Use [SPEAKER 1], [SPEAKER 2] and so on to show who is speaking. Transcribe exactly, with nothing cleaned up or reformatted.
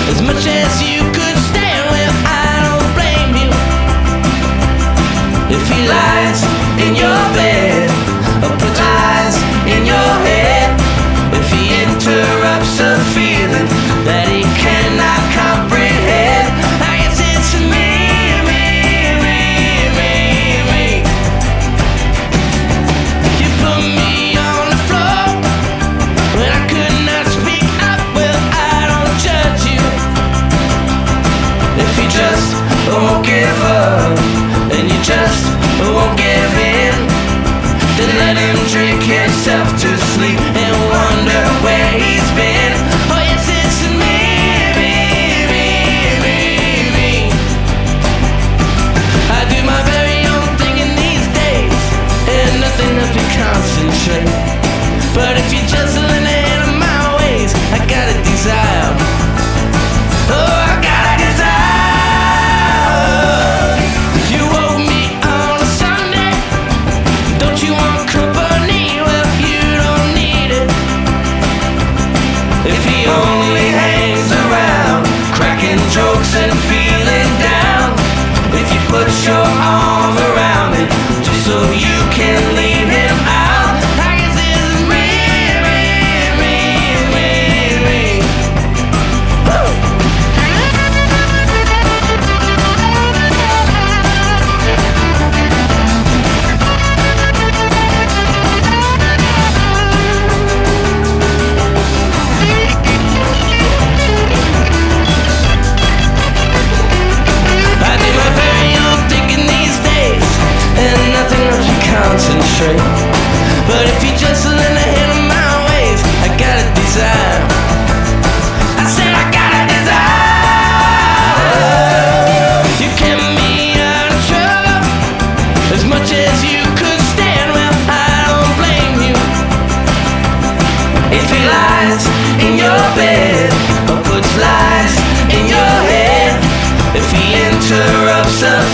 [SPEAKER 1] as much as you could stand. Well, I don't blame you if he lies in your bed or puts lies in your head. If he interrupts a feeling that he cannot comprehend. I guess it's me, me, me, me, me. You put me on the floor when I could not speak up. Well, I don't judge you if you just won't give up and you just won't give in. Then let him drink himself to sleep and wonder where he's been. Oh yes, it's me, me, me, me, me. I do my very own thing in these days, and nothing if you concentrate. But if you just lend a hand of my ways, I got a desire. Oh, I got a desire. You woke me on a Sunday. Don't you want company? Well, you don't need it if he only hangs around, cracking jokes and feeling down. If you put your arm around him just so you can leave him out. I guess it's me, me, me, me, me. Woo! I do my very own thinking these days, and nothing lets me concentrate. But if you just lend a hand of my ways, I got a desire. I said I got a desire. You kept me out of trouble as much as you could stand. Well, I don't blame you if he lies in your bed or puts lies in your head. If he interrupts a